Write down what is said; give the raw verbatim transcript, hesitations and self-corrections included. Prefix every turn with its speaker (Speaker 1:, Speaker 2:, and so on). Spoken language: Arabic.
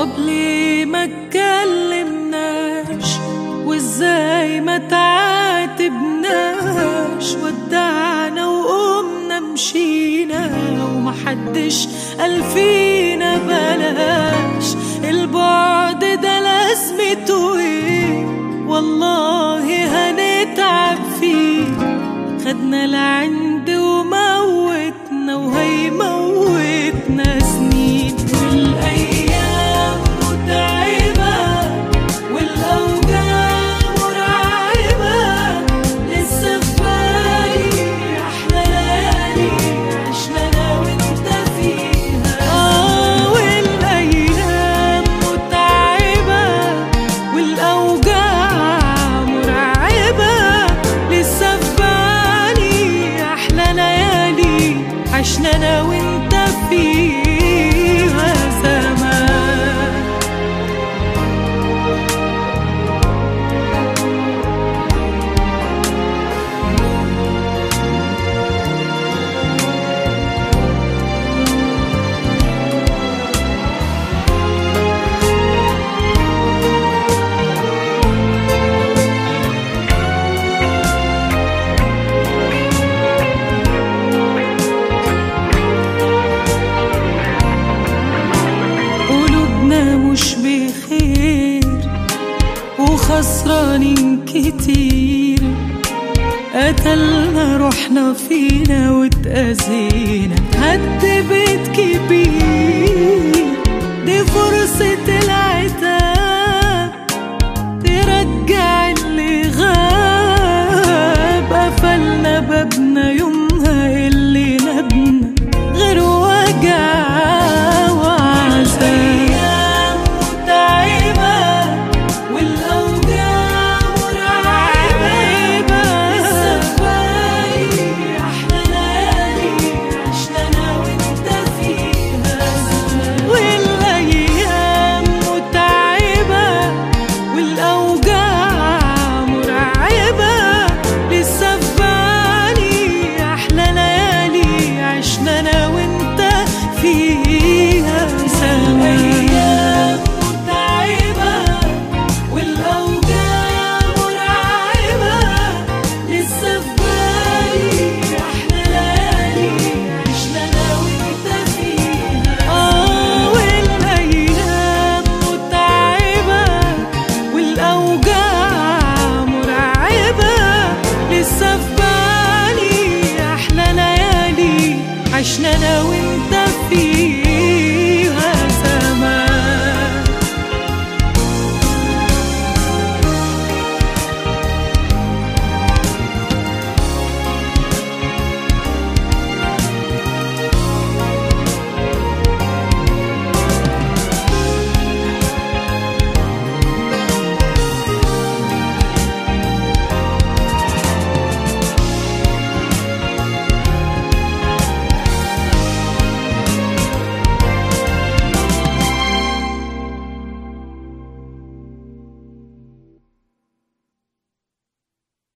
Speaker 1: طب ليه ما اتكلمناش؟ وازاي ما تعاتبناش؟ ودعنا وقمنا مشينا ومحدش قال فينا بلاش. البعد ده لازمته ايه؟ والله هنتعب فيه. خدنا لعند وموتنا وهيموتنا سنين. والايام متعبة والاوجاع مرعبة، لسه في بالي احلى ليالي عشنا انا وانت فيها. اه والايام متعبة والاوجاع مرعبة، لسه في بالي احلى ليالي عشنا انا وانت فيها زمان. مش بخير وخسرانين كتير، قتلنا روحنا فينا واتأذينا. هد بيت كبير دي فرصة العتاب ترجع اللي غاب. قفلنا بابنا يومها اللي نبنا غير وجع وعذاب. عشنا انا وانت فيه